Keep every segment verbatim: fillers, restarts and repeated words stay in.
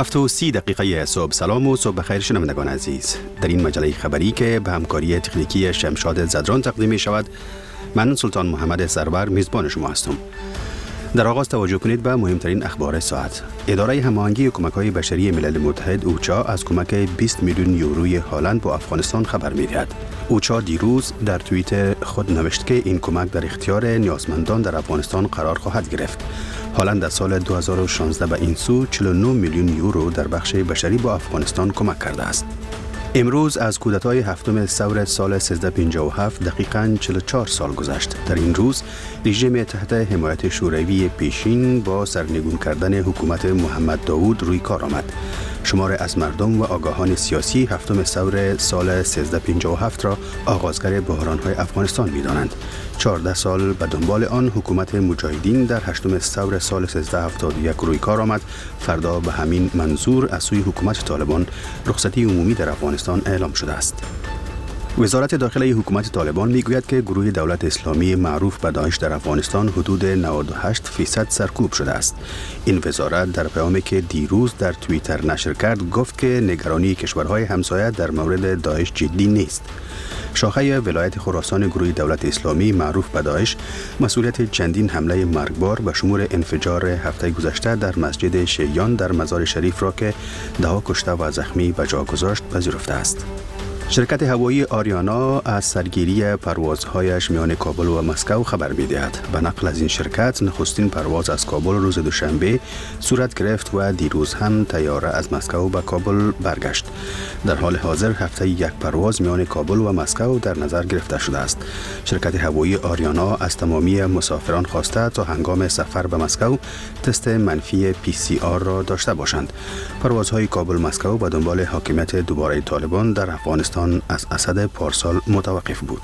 هفت و سی دقیقه صبح. سلام و صبح بخیر شنوندگان عزیز. در این مجله خبری که به همکاری تکنیکی شمشاد زدران تقدیم می شود، من سلطان محمد سرور میزبان شما هستم. در آغاز توجه کنید به مهمترین اخبار ساعت. اداره هماهنگی کمک‌های بشری ملل متحد اوچا از کمک بیست میلیون یوروی هالند با افغانستان خبر می‌دهد. اوچا دیروز در توییت خود نوشت که این کمک در اختیار نیازمندان در افغانستان قرار خواهد گرفت. هالند در سال دو هزار و شانزده به این سو چهل و نه میلیون یورو در بخش بشری با افغانستان کمک کرده است. امروز از کودتای هفتم ثور سال سیزده پنجاه و هفت دقیقاً چهل و چهار سال گذشت. در این روز رژیم تحت حمایت شوروی پیشین با سرنگون کردن حکومت محمد داوود روی کار آمد. شمار از مردم و آگاهان سیاسی هفتم ثور سال سیزده پنجاه و هفت را آغازگر بحران‌های افغانستان می‌دانند. چهارده سال به دنبال آن حکومت مجاهدین در هشتم ثور سال سیزده هفتاد و یک روی کار آمد. فردا به همین منظور از سوی حکومت طالبان رخصتی عمومی در افغانستان اعلام شده است. وزارت داخلی حکومت طالبان میگوید که گروه دولت اسلامی معروف به داعش در افغانستان حدود نود و هشت فیصد سرکوب شده است. این وزارت در پیامی که دیروز در توییتر نشر کرد گفت که نگرانی کشورهای همسایه در مورد داعش جدی نیست. شاخه ولایت خراسان گروه دولت اسلامی معروف به داعش مسئولیت چندین حمله مرگبار به شمول انفجار هفته گذشته در مسجد شیعیان در مزار شریف را که ده کشته و زخمی به جا گذاشت پذیرفته است. شرکت هوایی آریانا از سرگیری پروازهایش میان کابل و مسکو خبر می‌دهد. به نقل از این شرکت نخستین پرواز از کابل روز دوشنبه صورت گرفت و دیروز هم طیاره از مسکو به کابل برگشت. در حال حاضر هفته یک پرواز میان کابل و مسکو در نظر گرفته شده است. شرکت هوایی آریانا از تمامی مسافران خواسته تا هنگام سفر به مسکو تست منفی پی سی آر را داشته باشند. پروازهای کابل مسکو به دنبال حاکمیت دوباره طالبان در افغانستان از اسد پارسال متوقف بود.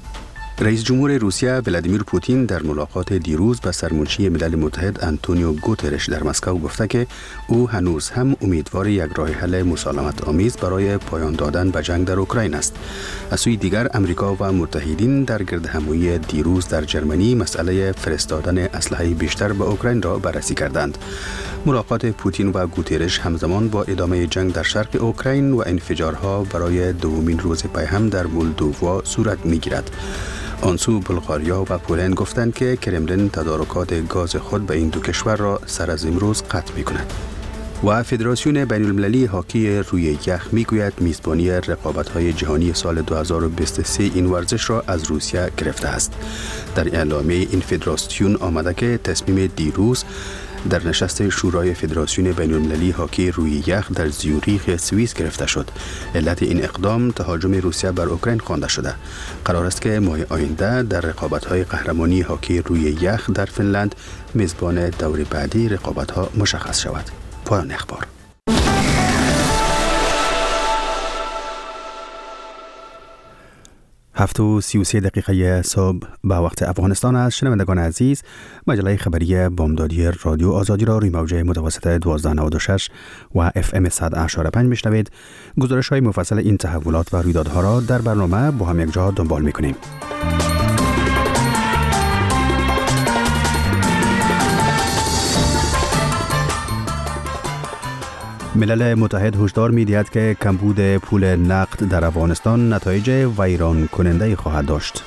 رئیس جمهور روسیه ولادیمیر پوتین در ملاقات دیروز با سرمنشی ملل متحد آنتونیو گوترش در مسکو گفته که او هنوز هم امیدوار یک راه حل مسالمت آمیز برای پایان دادن به جنگ در اوکراین است. از سوی دیگر امریکا و متحدین در گردهمایی دیروز در جرمنی مسئله فرستادن اسلحه بیشتر به اوکراین را بررسی کردند. ملاقات پوتین و گوترش همزمان با ادامه جنگ در شرق اوکراین و انفجارها برای دومین روز پی هم در مولدووا صورت می‌گیرد. آنسو بلغاریا و پولند گفتند که کرملین تدارکات گاز خود به این دو کشور را سر از امروز قطع می‌کند. و فدراسیون بین المللی هاکی روی یخ میگوید میزبانی رقابت‌های جهانی سال دو هزار و بیست و سه این ورزش را از روسیه گرفته است. در اعلامیه این فدراسیون آمده که تصمیم دیروز در نشست شورای فدراسیون بین المللی هاکی روی یخ در زیوریخ سوئیس گرفته شد. علت این اقدام تهاجم روسیه بر اوکراین خوانده شده. قرار است که ماه آینده در رقابت‌های قهرمانی هاکی روی یخ در فنلند میزبان دور بعدی رقابت‌ها مشخص شود. پایان اخبار. هفت و سی و سه دقیقه صبح به وقت افغانستان است. شنوندگان عزیز، مجله خبری بامدادی رادیو آزادی را روی موج متوسط دوازده نود و شش و اف ام صد و اشاره پنج میشنوید. گزارش های مفصل این تحولات و رویدادها را در برنامه با هم یک جا دنبال میکنیم. ملل متحد هشدار می‌دهد که کمبود پول نقد در افغانستان نتایج ویران کننده خواهد داشت.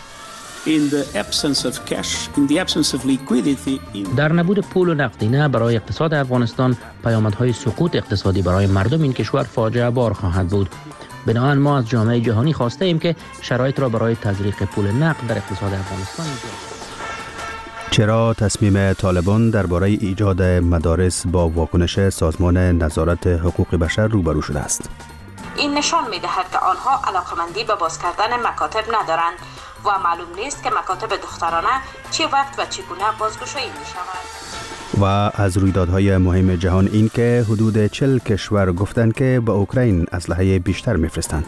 در نبود پول نقدینه برای اقتصاد افغانستان پیامدهای سقوط اقتصادی برای مردم این کشور فاجعه بار خواهد بود. بنابراین ما از جامعه جهانی خواسته ایم که شرایط را برای تزریق پول نقد در اقتصاد افغانستان ایجاد. چرا تصمیم طالبان درباره ایجاد مدارس با واکنش سازمان نظارت حقوق بشر روبرو شده است؟ این نشان می‌دهد که آنها علاقمندی به باز کردن مکاتب ندارند و معلوم نیست که مکاتب دخترانه چه وقت و چگونه بازگشایی می‌شوند. و از رویدادهای مهم جهان این که حدود چهل کشور گفتند که به اوکراین اسلحه بیشتر می‌فرستند.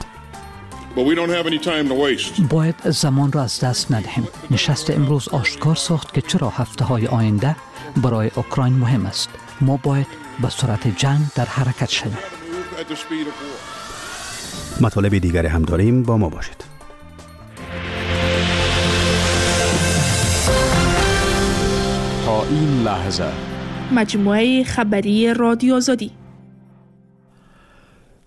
باید زمان را از دست ندهیم. نشست امروز آشکار ساخت که چرا هفته های آینده برای اوکراین مهم است. ما باید به سرعت جنگ در حرکت شویم. مطالب دیگری هم داریم، با ما باشید. تا این لحظه مجموعه خبری رادیو آزادی.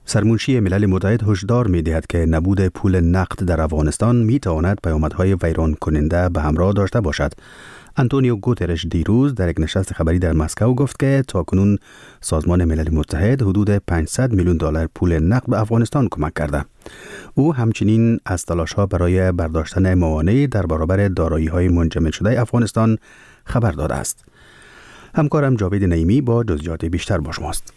سرمنشی ملل متحد هشدار می‌دهد که نبود پول نقد در افغانستان می‌تواند پیامدهای ویران کننده به همراه داشته باشد. آنتونیو گوترش دیروز در یک نشست خبری در مسکو گفت که تاکنون سازمان ملل متحد حدود پانصد میلیون دلار پول نقد به افغانستان کمک کرده. او همچنین از تلاش‌ها برای برداشتن موانع در برابر دارایی‌های منجمد شده افغانستان خبر داده است. همکارم جاوید نعیمی با جزئیات بیشتر با شماست.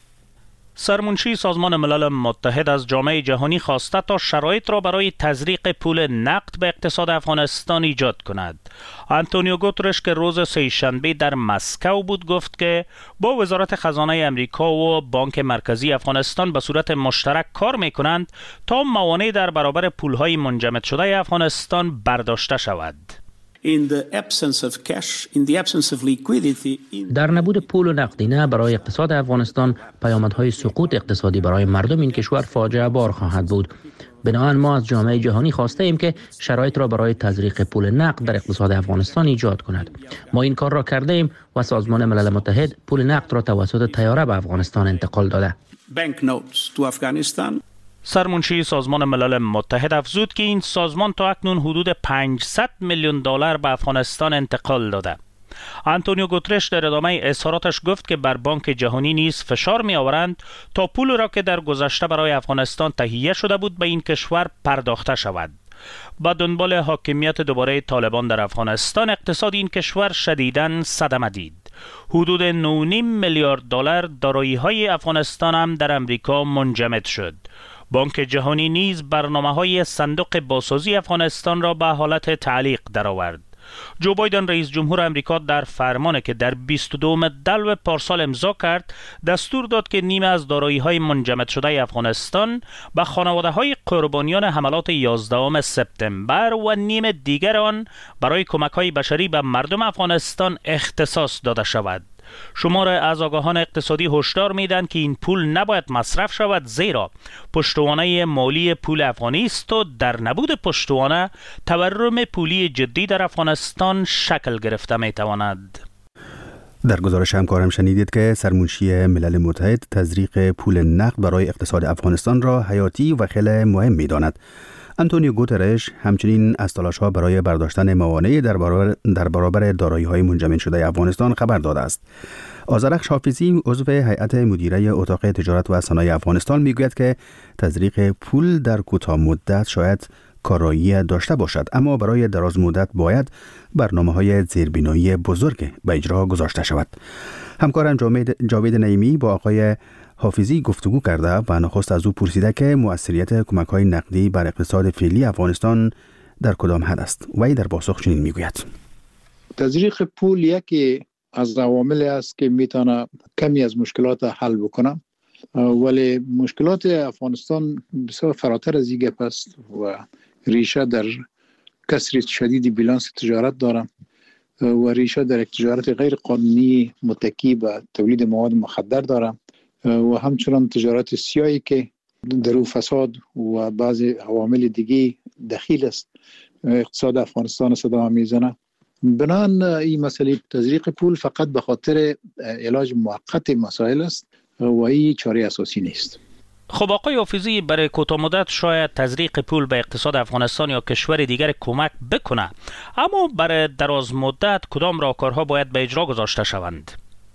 سرمنشی سازمان ملل متحد از جامعه جهانی خواسته تا شرایط را برای تزریق پول نقد به اقتصاد افغانستان ایجاد کند. آنتونیو گوترش که روز سه‌شنبه در مسکو بود گفت که با وزارت خزانه امریکا و بانک مرکزی افغانستان به صورت مشترک کار می‌کنند تا موانع در برابر پول‌های منجمد شده افغانستان برداشته شود. In the absence of cash, in the absence of liquidity, in... در نبود پول و نقدینه برای اقتصاد افغانستان پیامدهای سقوط اقتصادی برای مردم این کشور فاجعه بار خواهد بود. بنابراین ما از جامعه جهانی خواسته ایم که شرایط را برای تزریق پول نقد در اقتصاد افغانستان ایجاد کند. ما این کار را کرده ایم و سازمان ملل متحد پول نقد را توسط طیاره به افغانستان انتقال داده. banknotes to Afghanistan. سرمنشی سازمان ملل متحد افزود که این سازمان تا اکنون حدود پانصد میلیون دلار به افغانستان انتقال داده. آنتونیو گوترش در ادامه اظهاراتش گفت که بر بانک جهانی نیز فشار می آورند تا پول را که در گذشته برای افغانستان تهیه شده بود به این کشور پرداخته شود. با دنبال حاکمیت دوباره طالبان در افغانستان اقتصاد این کشور شدیداً صدمه دید. حدود نه و نیم میلیارد دلار دارایی‌های افغانستان هم در امریکا منجمد شد. بانک جهانی نیز برنامه‌های صندوق بازسازی افغانستان را به حالت تعلیق درآورد. جو بایدن رئیس جمهور امریکا در فرمانی که در بیست و دوم دلو پارسال امضا کرد دستور داد که نیمه از دارایی‌های منجمد شده افغانستان به خانواده‌های قربانیان حملات یازدهم سپتامبر و نیم دیگر آن برای کمک‌های بشری به مردم افغانستان اختصاص داده شود. شمار از آگاهان اقتصادی هشدار میدن که این پول نباید مصرف شود زیرا پشتوانه مالی پول افغانی است و در نبود پشتوانه تورم پولی جدی در افغانستان شکل گرفته میتواند. در گزارش همکارم شنیدید که سرمنشی ملل متحد تزریق پول نقد برای اقتصاد افغانستان را حیاتی و خیلی مهم می‌داند. آنتونیو گوترش همچنین از تلاش‌ها برای برداشتن موانع در برابر در برابر دارایی‌های منجمد شده افغانستان خبر داده است. آذرخش حافظی عضو هیئت مدیره اتاق تجارت و صنایع افغانستان میگوید که تزریق پول در کوتاه مدت شاید کارایی داشته باشد، اما برای دراز مدت باید برنامه‌های زیربنایی بزرگ به اجرا گذاشته شود. همکارم جاوید نعیمی با آقای حافظی گفتگو کرده و نخست از او پرسیده که مؤثریت کمک‌های نقدی بر اقتصاد فعلی افغانستان در کدام حد است. وی در پاسخ چنین میگوید: تزریق پول یکی از عواملی است که میتونه کمی از مشکلات حل بکنه، ولی مشکلات افغانستان بسیار فراتر از این گپ است و ریشه در کسر شدید بیلانس تجارت داره و ریشه در تجارت غیر قانونی متکی به تولید مواد مخدر داره و همچنان تجارت سیاهی که در او فساد و بعضی عوامل دیگه دخیل است اقتصاد افغانستان صدا میزنه. بنان این مسئله تزریق پول فقط به خاطر علاج موقت مسائل است و این چاره اساسی نیست. خب آقای حافظی، برای کوتاه مدت شاید تزریق پول به اقتصاد افغانستان یا کشور دیگر کمک بکنه، اما برای دراز مدت کدام راهکارها باید به اجرا گذاشته شوند؟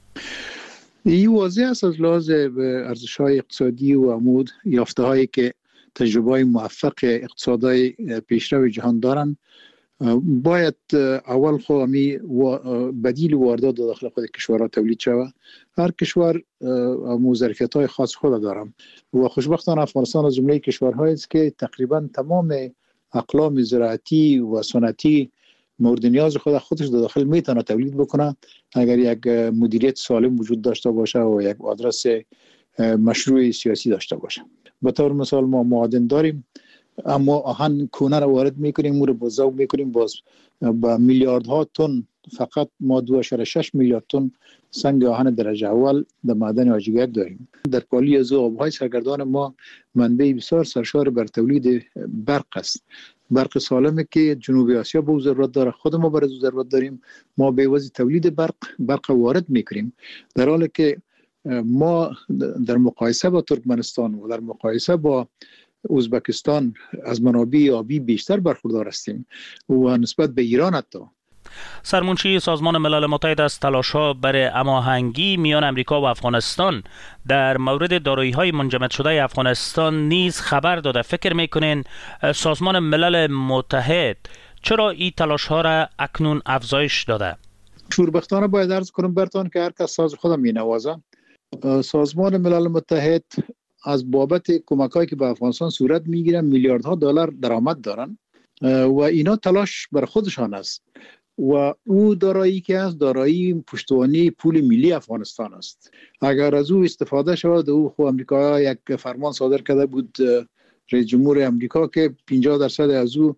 این واضح است از لحاظ ارزش‌های اقتصادی و عمود یافته‌هایی که تجربه‌های موفق اقتصادهای پیشرو جهان دارند. باید اول خو امی بدیل واردات داخل خود کشورها تولید شود. هر کشور مو ظرفیت‌های خاص خود دارم و خوشبختانه افغانستان از جمله کشورهایی است که تقریبا تمام اقلام زراعتی و صنعتی مورد نیاز خود خودش داخل میتونه تولید بکنه اگر یک مدیریت سالم وجود داشته باشه و یک آدرس مشروع سیاسی داشته باشه. به طور مثال ما معادن داریم اما آهن کونه را وارد میکنیم، مور بازار میکنیم، باز با میلیاردها تن فقط ما دو اشاره شش میلیارد تن سنگ آهن درجه اول در معدن آجیگر داریم. در پالی از آبهای سرگردان ما منبع بسیار سرشار بر تولید برق است. برق سالمه که جنوب آسیا به ضرورت داره، خود ما برای ضرورت داریم. ما به واسطه تولید برق برق وارد میکنیم در حالی که ما در مقایسه با ترکمنستان و در مقایسه با ازبکستان از منابع آبی بیشتر برخوردار هستیم و نسبت به ایران حتی. سرمنشی سازمان ملل متحد از تلاش‌ها برای هماهنگی میان امریکا و افغانستان در مورد دارایی‌های منجمد شده افغانستان نیز خبر داده. فکر می‌کنین سازمان ملل متحد چرا این تلاش‌ها را اکنون افزایش داده؟ شوربختانه باید عرض کنم برتان که هر کس ساز خودم می‌نوازه. سازمان ملل متحد از بابت کمک‌هایی که به افغانستان صورت می‌گیره میلیاردها دلار درآمد دارن و اینا تلاش بر خودشان است و او دارایی که است دارایی پشتوانه پول ملی افغانستان است. اگر از او استفاده شود، او خو امریکا یک فرمان صادر کرده بود رئیس جمهور امریکا که پنجاه درصد از او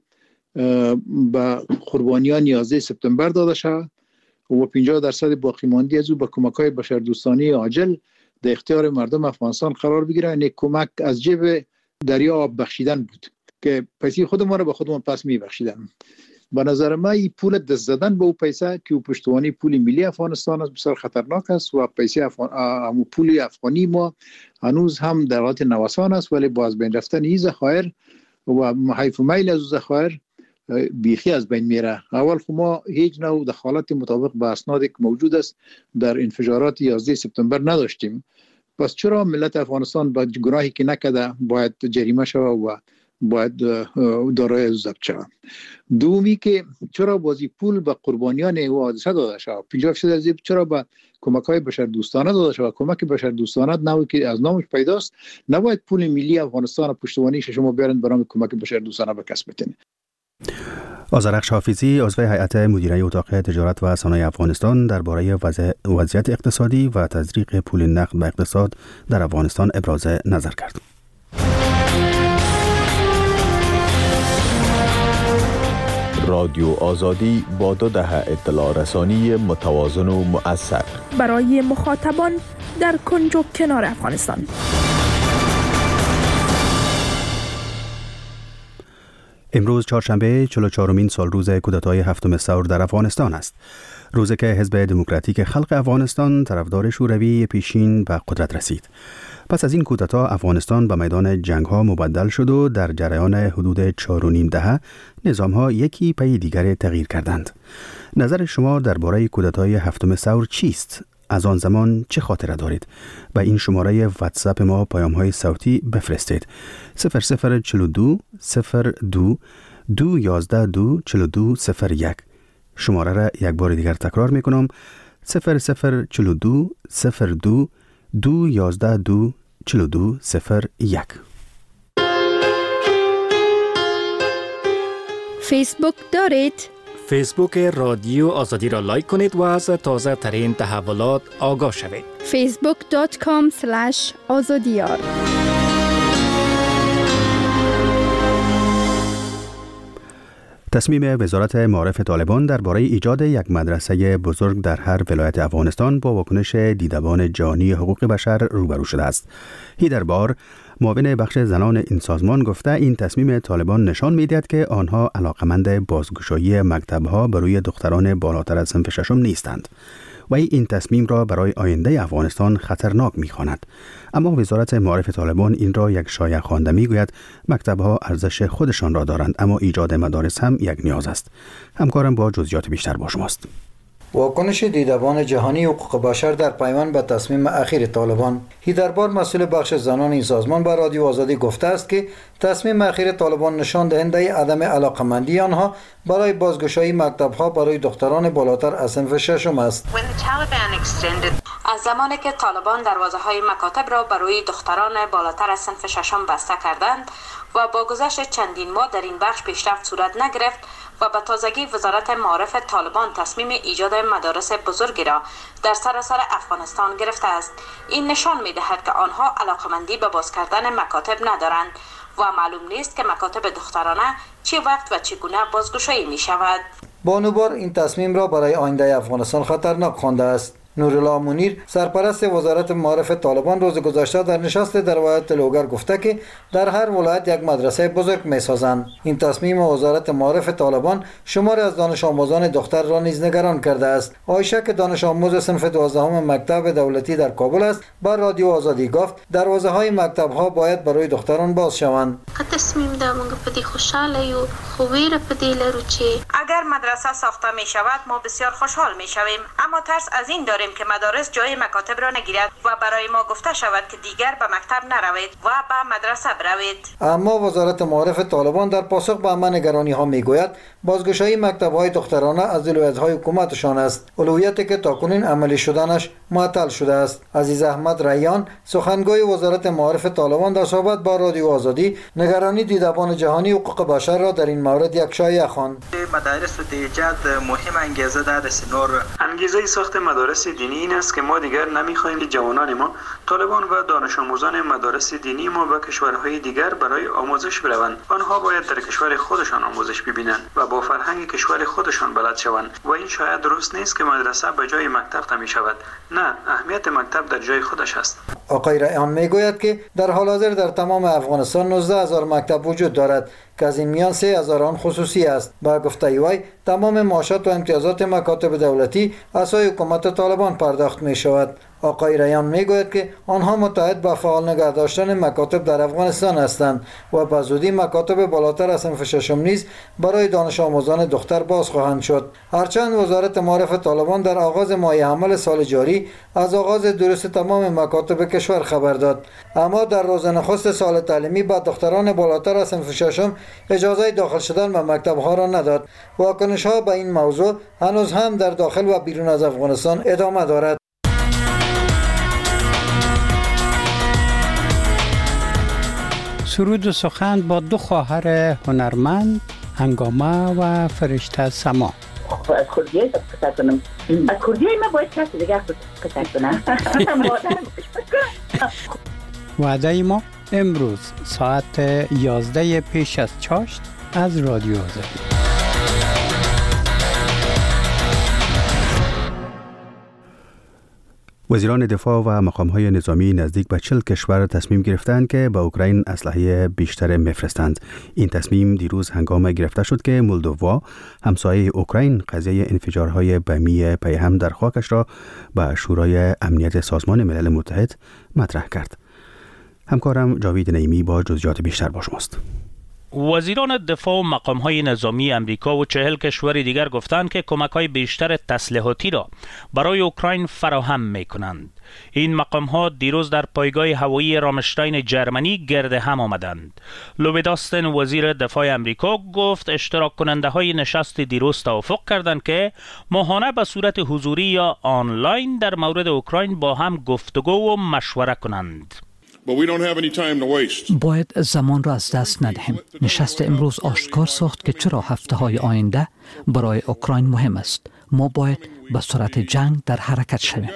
به قربانیان یازده سپتامبر داده شود و پنجاه درصد باقی مانده از او به کمک‌های بشردوستانه عاجل در اختیار مردم افغانستان قرار بگیره. این کمک از جیب دریا آب بخشیدن بود که پیسه خود ما را به خودمون پس می‌بخشیدن. به نظر من این پول دست زدن به او پیسه که او پشتوانه پول ملی افغانستان است بسیار خطرناک است و پیسه افغان پول افغانی ما هنوز هم در حالت نوسان است، ولی با از بین رفتن این ذخایر و حیف میل از ذخایر بیخی از بین میره. اول خو ما هیچ نوع دخالت مطابق با اسنادی که موجود است در انفجارات یازده سپتامبر نداشتیم. پس چرا ملت افغانستان با گناهی که نکرده باید جریمه شود و باید دارای از ضبط شود؟ دومی که چرا بازی پول به قربانیان او حادثه داده شود؟ پنجاه درصد از چرا به کمک‌های بشردوستانه داده شود؟ کمک بشردوستانه نوعی که از نامش پیداست نباید پول ملی افغانستان پشتوانه شما بیارن برای کمک بشردوستانه به کسب بتین. آذرخش حافظی عضو هیئت مدیره اتاق تجارت و صنایع افغانستان درباره وضعیت اقتصادی و تزریق پول نقد به اقتصاد در افغانستان ابراز نظر کرد. رادیو آزادی با دو دهه اطلاع رسانی متوازن و مؤثر برای مخاطبان در کنج و کنار افغانستان. امروز چهارشنبه چهل و چهارمین سال روز کودتای هفتم ثور در افغانستان است. روزی که حزب دموکراتیک خلق افغانستان طرفدار شوروی پیشین به قدرت رسید. پس از این کودتا افغانستان به میدان جنگ‌ها مبدل شد و در جریان حدود چهار و نیم دهه نظام‌ها یکی پی دیگر تغییر کردند. نظر شما درباره کودتای هفتم ثور چیست؟ از آن زمان چه خاطره دارید؟ به این شماره واتساپ ما پیام‌های صوتی بفرستید. صفر صفر چهل و دو صفر دو دو یازده دو چهل و دو صفر یک. شماره را یک بار دیگر تکرار می‌کنم. صفر صفر چهل و دو صفر دو دو یازده دو چهل و دو صفر یک. فیسبوک دارید؟ فیسبوک رادیو آزادی را لایک کنید و از تازه ترین تحولات آگاه شوید. فیسبوک دات کام اسلش آزادیار. تصمیم وزارت معارف طالبان درباره ایجاد یک مدرسه بزرگ در هر ولایت افغانستان با واکنش دیدبان جهانی حقوق بشر روبرو شده است. هیدر بار، معاون بخش زنان این سازمان، گفته این تصمیم طالبان نشان می‌دهد که آنها علاقمند بازگشایی مکتب‌ها برای دختران بالاتر از صنف ششم نیستند و این تصمیم را برای آینده افغانستان خطرناک می‌خواند. اما وزارت معارف طالبان این را یک شایعه خوانده می‌گوید مکتب‌ها ارزش خودشان را دارند، اما ایجاد مدارس هم یک نیاز است. همکارم با جزئیات بیشتر با شماست. واکنش دیدبان جهانی حقوق بشر در پیوند به تصمیم اخیر طالبان. هیدربار، مسئول بخش زنان این سازمان، به رادیو آزادی گفته است که تصمیم اخیر طالبان نشان دهنده عدم علاقمندی آنها برای بازگشایی مکتب‌ها برای دختران بالاتر از صنف ششم است. از زمانی که طالبان دروازه‌های مکاتب را برای دختران بالاتر از صنف ششم بسته کردند و با گذشت چندین ماه در این بخش پیشرفت صورت نگرفت و به تازگی وزارت معارف طالبان تصمیم ایجاد مدارس بزرگی را در سراسر افغانستان گرفته است، این نشان می‌دهد که آنها علاقمندی به باز کردن مکاتب ندارند و معلوم نیست که مکاتب دخترانه چه وقت و چگونه بازگشایی می‌شود. بانوبار این تصمیم را برای آینده افغانستان خطرناک خوانده است. نورالله منیر سرپرست وزارت معارف طالبان روز گذشته در نشست در ولایت لوگر گفته که در هر ولایت یک مدرسه بزرگ می‌سازند. این تصمیم وزارت معارف طالبان شماری از دانش آموزان دختر را نیز نگران کرده است. عایشه که دانش آموز صنف دوازدهم مکتب دولتی در کابل است، بر رادیو آزادی گفت دروازه‌های مکتب‌ها باید برای دختران باز شوند. تصمیم دا موږ په دې خوشاله یو خو ویره په دې لرو چې اگر مدرسه ساخته می شود ما بسیار خوشحال می شویم، اما ترس از این داریم که مدارس جای مکاتب را نگیرد و برای ما گفته شود که دیگر به مکتب نروید و به مدرسه بروید. اما وزارت معارف طالبان در پاسخ به همه نگرانی ها می گوید بازگشایی مکتب های دخترانه از ولایت های حکومتشان است، اولویتی که تاکنون عملی شدنش معطل شده است. عزیز احمد ریان سخنگوی وزارت معارف طالبان در صحبت با رادیو آزادی نگرانی دیدبان جهانی حقوق بشر را در این مورد یک شایعه خواند. مدارس د ایجاد مهم انگیزه ده د نور انگیزه ساخت مدارس دینی این است که ما دیگر نمیخواهیم که جوانان ما طالبان و دانش آموزان مدارس دینی ما به کشورهای دیگر برای آموزش بروند. آنها باید در کشور خودشان آموزش ببینند و با فرهنگ کشور خودشان بلد شوند و این شاید درست نیست که مدرسه به جای مکتب تعمیر شود. نه، اهمیت مکتب در جای خودش است. آقای ریان میگوید که در حال حاضر در تمام افغانستان نوزده هزار مکتب وجود دارد که از این میان سه هزار آن خصوصی است. با گفته وی تمام معاشات و امتیازات مکاتب دولتی از سوی حکومت طالبان پرداخت می شود. آقای ریان میگوید که آنها متعهد به فعال نگه داشتن مکاتب در افغانستان هستند و به زودی مکاتب بالاتر از صنف ششم نیز برای دانش آموزان دختر باز خواهند شد. هرچند وزارت معارف طالبان در آغاز ماه حمل سال جاری از آغاز دروس تمام مکاتب کشور خبر داد، اما در روز نخست سال تعلیمی به دختران بالاتر از صنف ششم اجازه داخل شدن به مکتب‌ها را نداد. واکنش‌ها به این موضوع هنوز هم در داخل و بیرون از افغانستان ادامه دارد. سرود و سخن با دو خواهر هنرمند، هنگامه و فرشته سما. از کردیای قصه کنم. از کردیای ما باید کسی دیگه قصه کنم. وعده ما امروز ساعت یازده پیش از چاشت از رادیو آزادی. وزیران دفاع و مقام‌های نظامی نزدیک به چهل کشور تصمیم گرفتند که به اوکراین اسلحه بیشتر می‌فرستند. این تصمیم دیروز هنگام گرفته شد که مولدووا همسایه اوکراین قضیه انفجارهای بمی پیهم در خاکش را به شورای امنیت سازمان ملل متحد مطرح کرد. همکارم جاوید نعیمی با جزئیات بیشتر با شماست. وزیران دفاع و مقام‌های نظامی امریکا و چهل کشور دیگر گفتند که کمک‌های بیشتر تسلیحاتی را برای اوکراین فراهم می‌کنند. این مقام‌ها دیروز در پایگاه هوایی رامشتاین جرمنی گرد هم آمدند. لوید آستن وزیر دفاع امریکا گفت اشتراک کننده‌های نشست دیروز توافق کردند که ماهانه به صورت حضوری یا آنلاین در مورد اوکراین با هم گفتگو و مشوره کنند. باید زمان را از دست ندهیم. نشست امروز آشکار ساخت که چرا هفته های آینده برای اوکراین مهم است. ما باید به سرعت جنگ در حرکت شویم.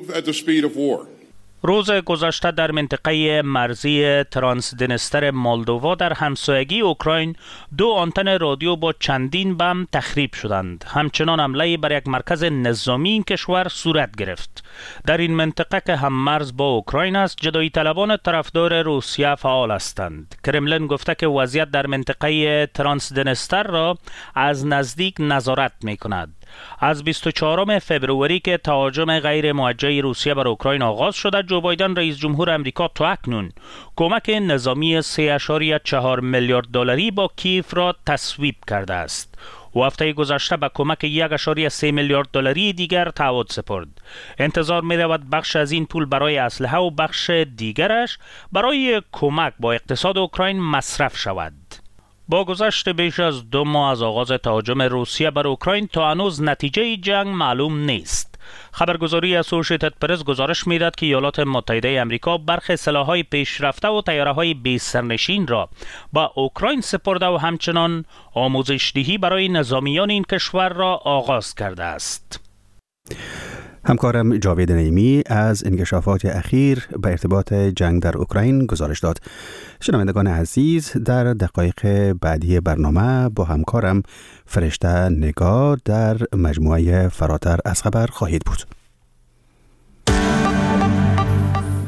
روز گذشته در منطقه مرزی ترانسدنستر مولدووا در همسایگی اوکراین دو آنتن رادیو با چندین بم تخریب شدند. همچنان حمله بر یک مرکز نظامی این کشور صورت گرفت. در این منطقه که هم مرز با اوکراین است، جدایی طلبان طرفدار روسیه فعال هستند. کرملین گفته که وضعیت در منطقه ترانسدنستر را از نزدیک نظارت می کند. از بیست و چهارم فبروری که تهاجم غیر موجه روسیه بر اوکراین آغاز شده، جو بایدن رئیس جمهور امریکا تا اکنون کمک نظامی سه اشاریه چهار میلیارد دلاری با کیف را تصویب کرده است. و هفته گذشته به کمک یک اشاریه سه میلیارد دلاری دیگر تعهد سپرد. انتظار می رود بخش از این پول برای اسلحه و بخش دیگرش برای کمک با اقتصاد اوکراین مصرف شود. با گذشت بیش از دو ماه از آغاز تهاجم روسیه بر اوکراین تا هنوز نتیجه جنگ معلوم نیست. خبرگزاری اسوشیتد پرس گزارش می‌دهد که ایالات متحده آمریکا برخی سلاح‌های پیشرفته و طیاره‌های بی سرنشین را با اوکراین سپرده و همچنان آموزش دهی برای نظامیان این کشور را آغاز کرده است. همکارم جاوید نعیمی از انکشافات اخیر به ارتباط جنگ در اوکراین گزارش داد. شنوندگان عزیز، در دقایق بعدی برنامه با همکارم فرشته نگاه در مجموعه فراتر از خبر خواهید بود.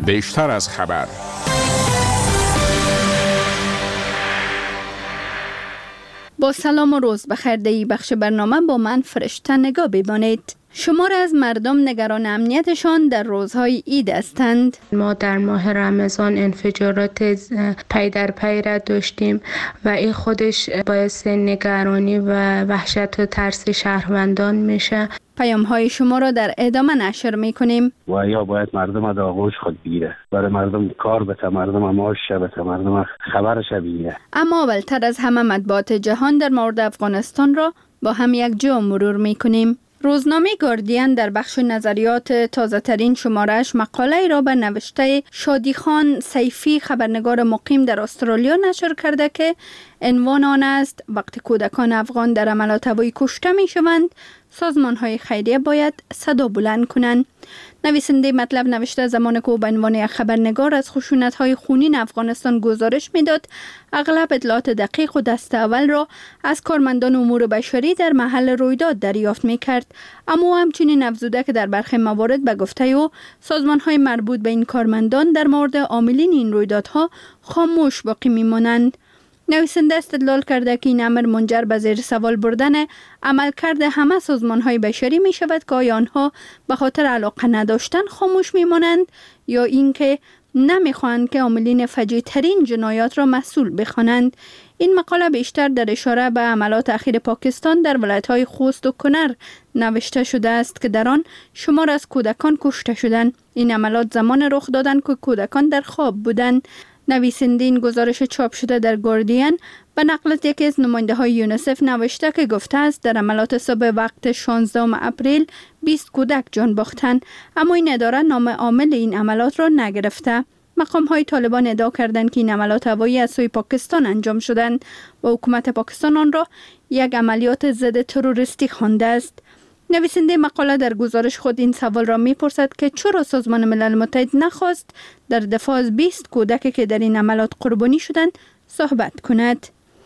بیشتر از خبر. با سلام و روز بخیر. در این بخش برنامه با من فرشته نگاه بمانید. شمار از مردم نگران امنیتشان در روزهای عید هستند. ما در ماه رمضان انفجارات پی در پی را داشتیم و این خودش باعث نگرانی و وحشت و ترس شهروندان میشه. پیام های شما را در ادامه نشر میکنیم. و یا باید مردم در آغوش خود بگیره، برای مردم کار بته، مردم معاش بته، مردم خبرش بگیره. اما اولتر از همه مطبوعات جهان در مورد افغانستان را با هم یک جا مرور میکنیم. روزنامه گاردین در بخش نظریات تازه ترین شمارش مقاله را به نوشته شادی خان سیفی خبرنگار مقیم در استرالیا نشر کرده که عنوان آن است وقتی کودکان افغان در حملات هوایی کشته می شوند سازمان های خیریه باید صدا بلند کنند. نویسنده مطلب نوشته زمان که او به عنوان یک خبرنگار از خشونت های خونین افغانستان گزارش میداد، اغلب اطلاعات دقیق و دست اول را از کارمندان امور بشری در محل رویداد دریافت می کرد. اما او همچنین افزوده که در برخی موارد به گفته او سازمان های مربوط به این کارمندان در مورد عاملین این رویدادها خاموش باقی می مانند. نویسنده استدلال کرده که این امر منجر به زیر سوال بردن عملکرد همه سازمان‌های بشری می شود که آیا آنها به خاطر علاقه نداشتن خاموش می مانند یا اینکه نمیخواهند که عاملین فجیع ترین جنایات را مسئول بخوانند. این مقاله بیشتر در اشاره به حملات اخیر پاکستان در ولایت‌های خوست و کنر نوشته شده است که در آن شمار از کودکان کشته شدند. این حملات زمان رخ دادند که کودکان در خواب بودند. نویسنده این گزارش چاپ شده در گاردین به نقل از یکی از نماینده های یونیسف نوشته که گفته است در حملات صبح وقت شانزدهم اپریل بیست کودک جان باختند، اما این اداره نام عامل این حملات را نگرفته. مقام های طالبان ادعا کردند که این حملات هوایی از سوی پاکستان انجام شدند و حکومت پاکستان آن را یک عملیات ضد تروریستی خوانده است. نویسنده مقاله در گزارش خود این سوال را می‌پرسد که چرا سازمان ملل متحد نخواست در دفاع از بیست کودکی که در این عملیات قربانی شدند صحبت کند.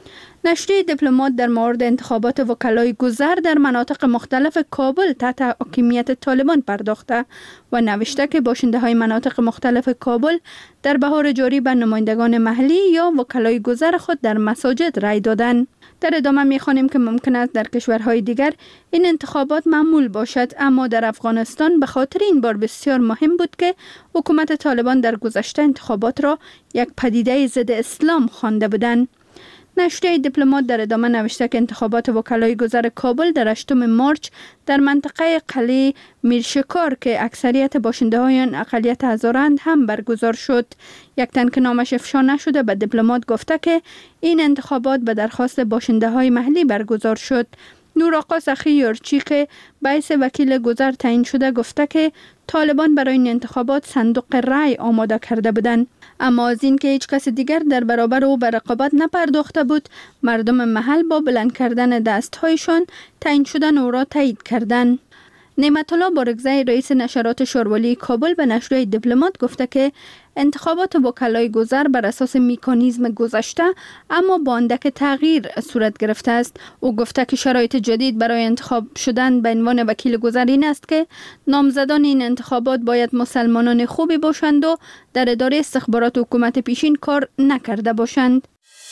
نشریه دیپلمات در مورد انتخابات وکلای گذر در مناطق مختلف کابل تحت حاکمیت طالبان پرداخته و نوشته که باشنده‌های مناطق مختلف کابل در بهار جاری به نمایندگان محلی یا وکلای گذر خود در مساجد رای دادند. در ادامه می‌خوانیم که ممکن است در کشورهای دیگر این انتخابات معمول باشد، اما در افغانستان به خاطر این بار بسیار مهم بود که حکومت طالبان در گذشته انتخابات را یک پدیده ضد اسلام خوانده بودند. نشریه دیپلمات در ادامه نوشته که انتخابات وکلای گذر کابل در هشتم مارچ در منطقه قلعه میرشکار که اکثریت باشنده های آن اقلیت هزارند هم برگزار شد. یک تن که نامش افشا نشده به دیپلمات گفته که این انتخابات به درخواست باشنده های محلی برگزار شد. نور آقا سخی یورچی که باعث وکیل گذر تعیین شده گفته که طالبان برای این انتخابات صندوق رای آماده کرده بودند، اما از این که هیچ کس دیگر در برابر او به رقابت نپرداخته بود، مردم محل با بلند کردن دستهایشان تعیین شدن او را تایید کردند. نعمت الله بارگزی رئیس نشرات شاروالی کابل به نشریه دیپلمات گفته که انتخابات وکلای گذر بر اساس مکانیزم گذشته اما با اندک تغییر صورت گرفته است. او گفته که شرایط جدید برای انتخاب شدن به عنوان وکیل گذر این است که نامزدان این انتخابات باید مسلمانان خوبی باشند و در اداره استخبارات حکومت پیشین کار نکرده باشند.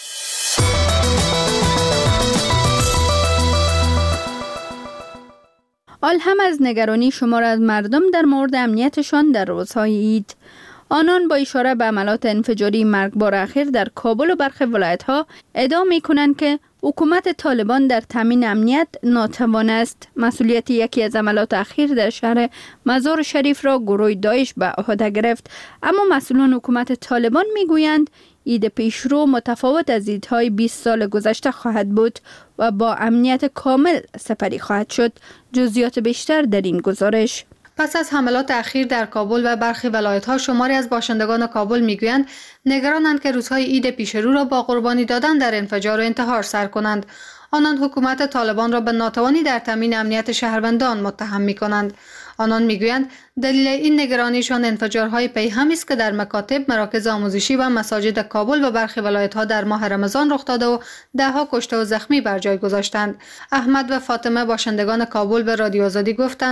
آل هم از نگرانی شمار از مردم در مورد امنیتشان در روزهای عید. آنان با اشاره به عملات انفجاری مرگبار اخیر در کابل و برخی ولایت‌ها ادعا می‌کنند که حکومت طالبان در تامین امنیت ناتوان است. مسئولیت یکی از عملات اخیر در شهر مزار شریف را گروه داعش به عهده گرفت، اما مسئولان حکومت طالبان می‌گویند عید پیشرو متفاوت از عیدهای بیست سال گذشته خواهد بود و با امنیت کامل سپری خواهد شد. جزئیات بیشتر در این گزارش. پس از حملات اخیر در کابل و برخی ولایت‌ها شماری از باشندگان کابل میگویند نگرانند که روزهای عید پیشرو را با قربانی دادن در انفجار و انتحار سر کنند. آنان حکومت طالبان را به ناتوانی در تامین امنیت شهروندان متهم می‌کنند. آنان میگویند دلیل این نگرانیشان انفجارهای پیهمی است که در مکاتب، مراکز آموزشی و مساجد کابل و برخی ولایت‌ها در ماه رمضان رخ داده و ده‌ها کشته و زخمی بر جای گذاشتند. احمد و فاطمه باشندگان کابل به رادیو آزادی گفتند: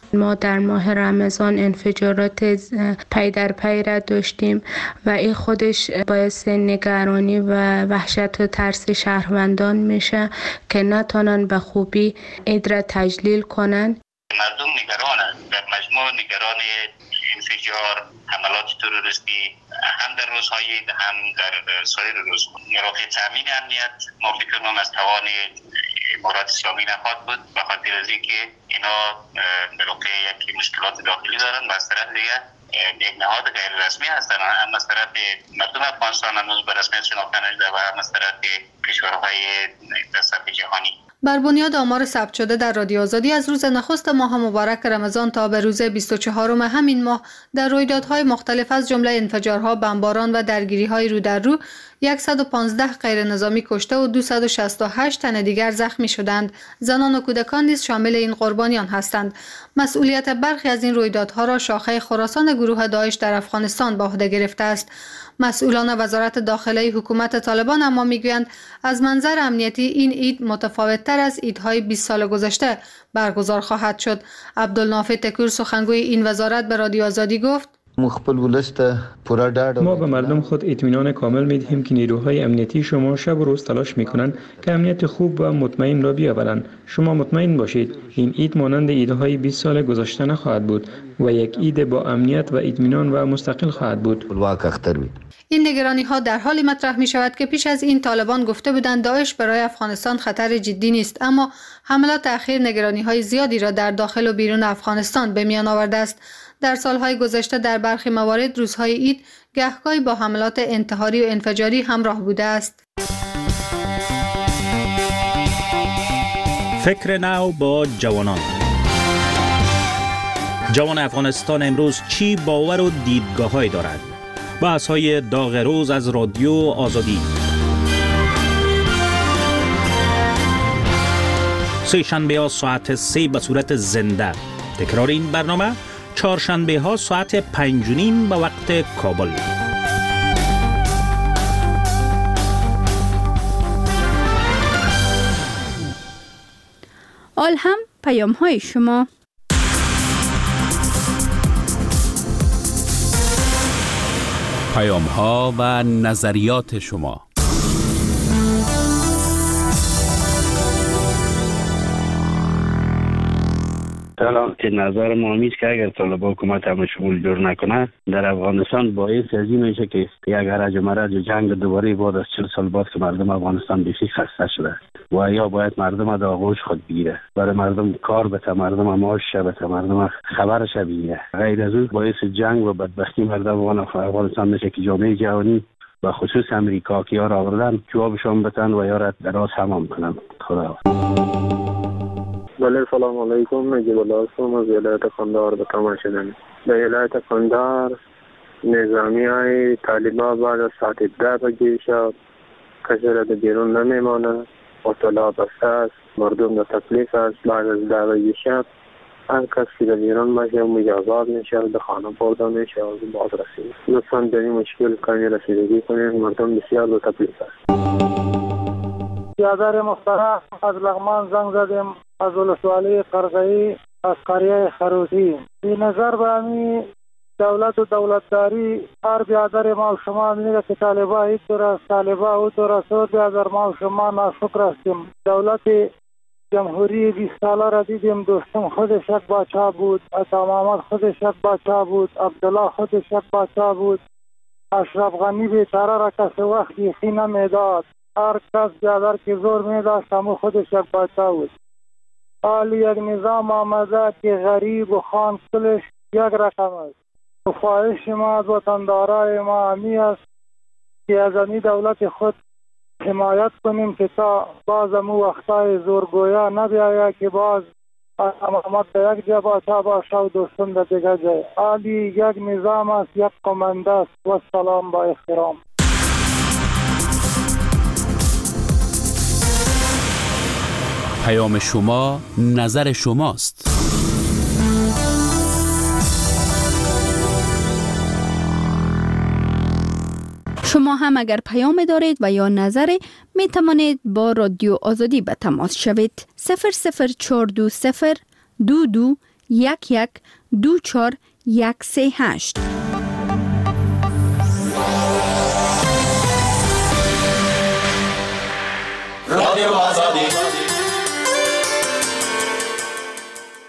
ما در ماه رمضان انفجارات پی در پی را داشتیم و این خودش باعث نگرانی و وحشت و ترس شهروندان میشه که نتونن به خوبی عید را تجلیل کنن. مردم نگرانند، در مجموع نگران انفجار، حملات تروریستی هم در روزهای عید هم در سایر روز. برای تامین امنیت ما فکر کنم از توان امارات اسلامی نخواهد بود، به خاطر از اینکه اینا برای یک مشکلات داخلی دارن و از طرف دیگه یک نهاد غیر رسمی هستن، هم از طرف مردم افغانستان هنوز به رسمیت شناخته نشده و هم از طرف کشورهای در سطح جهانی. بر بنیاد آمار ثبت شده در رادیو آزادی از روز نخست ماه مبارک رمضان تا به روز بیست و چهارم همین ماه در رویدادهای مختلف از جمله انفجارها، بمباران و درگیری‌های رو در رو صد و پانزده غیر نظامی کشته و دویست و شصت و هشت تن دیگر زخمی شدند. زنان و کودکان نیز شامل این قربانیان هستند. مسئولیت برخی از این رویدادها را شاخه خراسان گروه داعش در افغانستان به عهده گرفته است. مسئولان وزارت داخلی حکومت طالبان اما میگویند از منظر امنیتی این عید متفاوت‌تر از عیدهای بیست سال گذشته برگزار خواهد شد. عبدالنافع تکور سخنگوی این وزارت به رادیو آزادی گفت: ما به مردم خود اطمینان کامل می‌دهیم که نیروهای امنیتی شما شب و روز تلاش می‌کنند که امنیت خوب و مطمئن را بیاورند. شما مطمئن باشید این عید مانند عیدهای بیست سال گذشته نخواهد بود و یک عید با امنیت و اطمینان و مستقل خواهد بود. این نگرانی ها در حالی مطرح می شود که پیش از این طالبان گفته بودند داعش برای افغانستان خطر جدی نیست، اما حملات اخیر نگرانی های زیادی را در داخل و بیرون افغانستان به میان آورده است. در سالهای گذشته در برخی موارد روزهای عید گهگاهی با حملات انتحاری و انفجاری همراه بوده است. فکر نو با جوانان. جوان افغانستان امروز چی باور و دیدگاه‌هایی دارد؟ بحث‌های داغ روز از رادیو آزادی. سه شنبه ها ساعت سه به صورت زنده. تکرار این برنامه چهارشنبه ها ساعت پنج و نیم به وقت کابل. آل هم پیام های شما. پیام ها و نظریات شما. سلام. نظر ما همیست که اگر طالبان حکومت همه شمول جور نکنه در افغانستان باعث از این میشه که یک هرج و مرج و جنگ دوباره بعد از چهل سال بعد که مردم افغانستان بیشی خسته شده و یا باید مردم در آغوش خود بگیره، برای مردم کار بته، مردم معاش بته، مردم خبرش بگیره. غیر از اون باعث جنگ و بدبختی مردم افغانستان میشه که جامعه جهانی و خصوص امریکا که یار آوردن جوابشان بتن و یارت دراز تمام کنن. خدا. بله سلام علیکم. نجیب الله هستم از ولایت قندهار به تماس شدن. در ولایت قندهار نظامی های طالبان بعد از ساعت ده بجه شب کسی را در بیرون نمیمانه، اطلاع بسته است، مردم در تکلیف است. بعد از ده بجه شب هر کس که در بیرون باشه مجازات میشه، به خانه برده میشه و باز رسید. لطفا در این مشکل کمی رسیدگی کنید، مردم بسیار در تکلیف است. برادر محترم از لغمان زنگ زدیم، از ولسوالی قرغه‌ای، از قریه خروزی. بی نظر به همی دولت و دولتداری هر برادر ما و شما میگه که طالبا این طور است، طالبا او طور است. برادر ما و شما ناشکر هستیم. دولت جمهوری بیست ساله را دیدیم، دوستم خودش یک بچه بود، عطا محمد خودش یک بچه بود، عبدالله خودش یک بچه بود. اشرف غنی بیچاره را کسی وقت یخی نمیداد، هر کس برادر که زور میداشت همون خودش یک بچه بود. حال یک نظام آمده که غریب و خان کلش یک رقم است. خواهش ما از وطندارای ما همی است که از این دولت خود حمایت کنیم که تا باز امو وقتای زورگویا نبیاید که باز محمد به یک جا باشه باشه و دوستان به دیگه جای. حالی یک نظام است، یک قمنده است. و سلام با احترام. پیام شما نظر شماست. شما هم اگر پیام دارید و یا نظری می توانید با رادیو آزادی به تماس شوید. صفر صفر چهار دو صفر دو دو یک یک دو چار یک سه هشت. رادیو آزادی